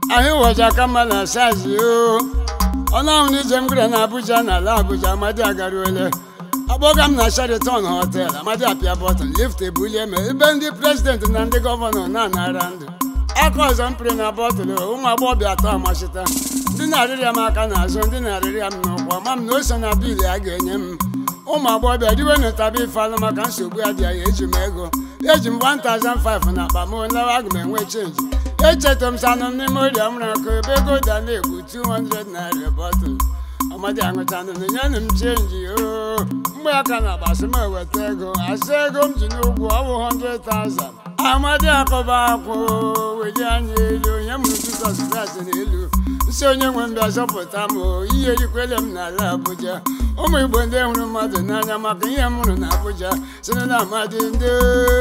Ahi waja kama na sazi o. Ona uni jemgre na Abuja na la Abuja Amadi agaruele. Abogam na Sheraton Hotel Amadi apia button lift a bully me. Even the president and the governor na around. Akos ampre na bottle ụmụ agbọbịa atọ amachita. Ndị na-arịrị m aka n'azụ, ndị na-arịrị m n'ụkwụ, ma m na o so na biil a ga-enye m. Ụmụ agbọbịa diwe n'ụtabi ifealụ maka nsogbu adịghị eji m ego. Eji m 1,500 na akpa m lawa aga m enwe chenji. Echetara m sanụ m n'ime ọrịa m akụ ebe ego da na-egbu 200 naira bọtụlụ. Amadi aṅụchanụ na nyenụ m chenji o. Mgbe aka na-agbasị m eweta ego, asị ego m ji n'ụgwọ ọ bụ 100,000. Amadi akọba akwụ weli anya elu onye mụrụ Jizọs Kraịst n'elu. Nsi onye nwe mbịa zọpụta m ihe erikwele m n'ala Abuja. Ụmụ Igbo ndị hụrụ mmadụ n'anya maka ihe m hụrụ n'Abuja si na Amadi ndo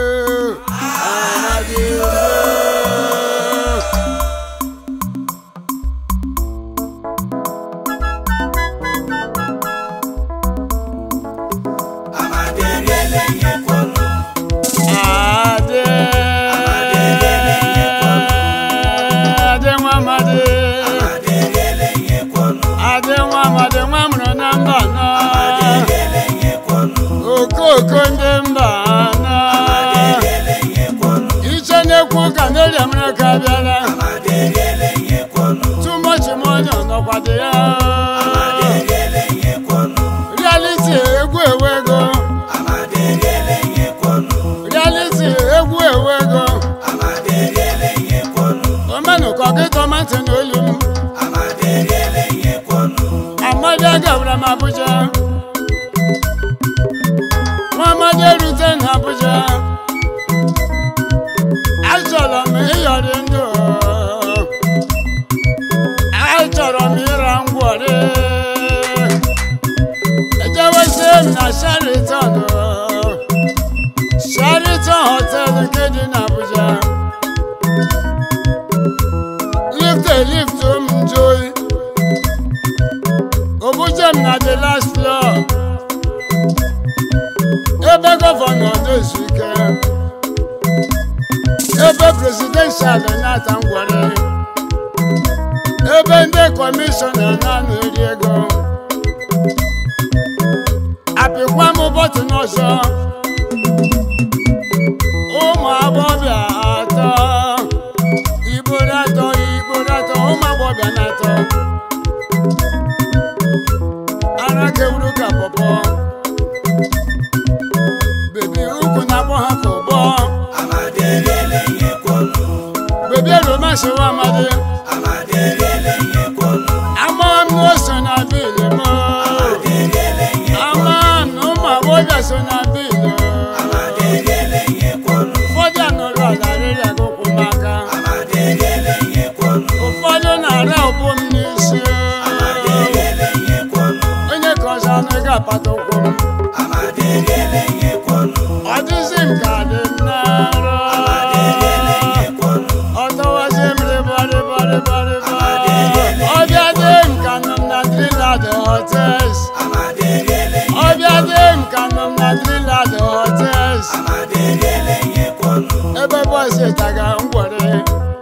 Amadi ndo. Too much money on nobody. Reality egwu ewego. Reality egwu ewego. Omenu koke tomato n'olu. Amadi agabra m Abuja. Amadi erute n'Abuja. Achọrọ m ịyọrị ndụ. Achọrọ m ịra ngwọrị. Ejewezi m na Sheraton Hotel nke dị n'Abuja. Lift m joy. Obuje m na the last floor. Ebe gọvanọ na-ezu ike. Ebe presidential na-ata ngwọrị. Ebe ndị kọmishọna na-eri ego. Apịkwa m bọtụn ọzọ. Ụmụ agbọbịa atọ. Igboro atọ, ụmụ agbọbịa na-atọ. Ara kewuru ka pọpọ. Bebi ukwu na-akpọ ha ka ụgbọ. Bebi romance wa Amadi. Ama m n'oso na biil m. Ama m na ụmụ agbọbịa so na biil. Ụfọdụ anọrọ ala rịrị agụkwụ m aka. Ụfọdụ na-ara ụkwụ m n'isi. Onye ka ọzọ anụ ga-apata ụkwụ m. Ọ dịzị m ka dị m n'ara. Ebe boys taga ngwere.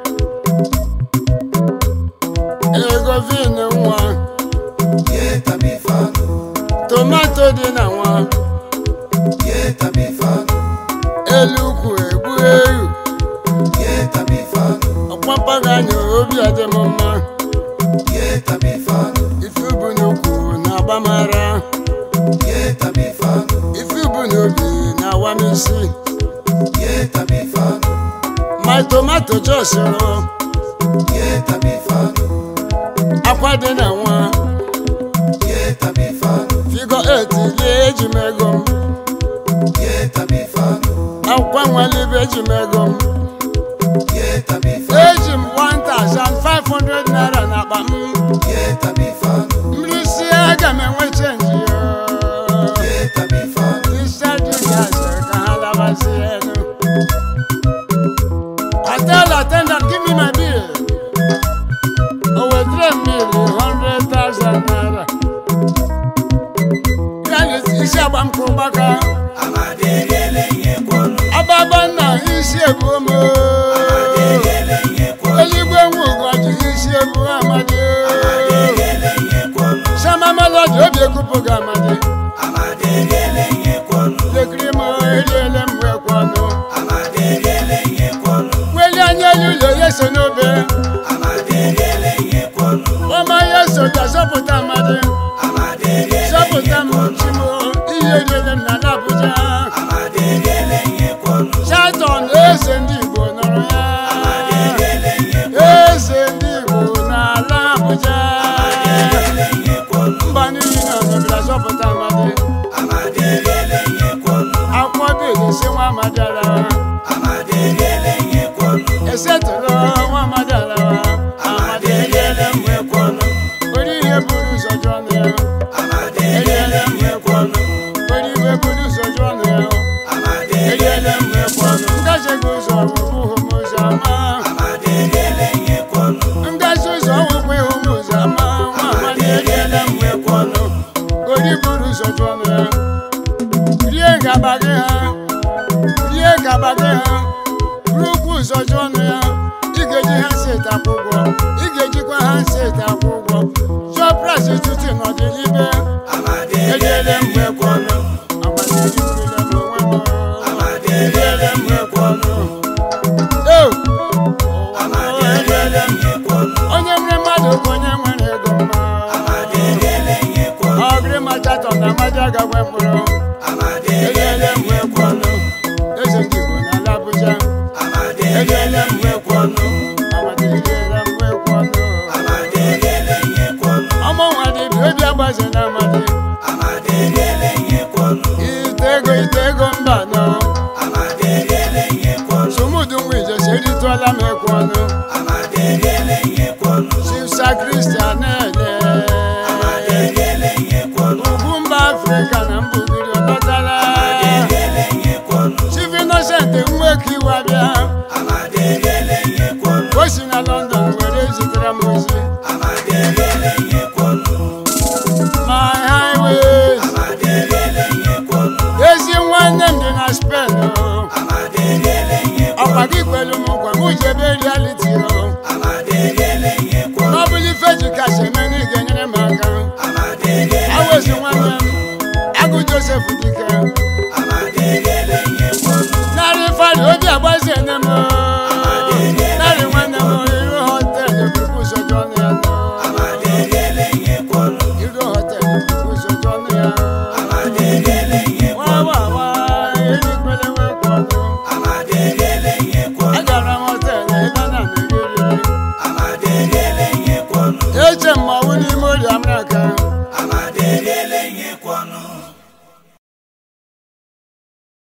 Ego vin nwa. Tomato dị na nwa. Elukwu egbu eru. Ọkpọmkpọ ga-anya obi adị m mma. Ife bụ n'okwu na-agba m ara. Ife bụ n'obi na-awa m isi. My tomato just akwa dị na nwa. Figure 8 ile eji m ego m. Akwa nwale ibe eji m ego m. Eji m 1,500 naira na akpa m. Mrisi aga m enwe chenji ya. Ka ha labasị elu. Hotel attendant, give me my bill. Over 3 million, 100,000 naira. Isi agba m kwụ gbaka. Ababa na isi ebu m. ụlọ ya so n'obe ọma ya so ka zọpụta Amadi zọpụta m chimo ihe niile m n'ala Abuja Charlton eze ndị Igbo nọrọ ya eze ndị Igbo n'ala Abuja mba niile nọ n'obodo zọpụta Amadi akwụkwọ bịa esi nwa Amadi alawa esetụrụ nwa Amadi alawa Amadi enyela m ekwọnụ onye ihe buru ụzọ jụọ na ya enyela m ekwọnụ onye ihe buru ụzọ jụọ na ya enyela m ekwọnụ ngaji gị ụzọ ọgwụgwụ hụ m ụzọ ama ngaji ụzọ ọgwụgwụ ịhụ m ụzọ ama nwa Amadi enyela m ekwọnụ onye buru ụzọ jụọ na ya rie gaba gị ha rukwu ụzọ jụọ na ya ị ga-eji ha seti akwụ ụgwọ ị ga-ejikwa ha seti akwụ ụgwọ jụọ prostituti n'ọdịnibe enyela m ekwọnụ enyela m ekwọnụ onye nwere mmadụ bụ onye nwere ego mma ọgịrị ma Charlton na Amadi agagwa mkpụrụ enyela m ekwọnụ eze ndị Igbo n'ala Abuja enyela m ekwọnụ Amadi enyela m ekwọnụ ọmụ nwa dị bi obi agbaze na Amadi ite ego mba nọ Sumudu nwa Ijesi eritụọla m ekwọnụ Chief Sir Christian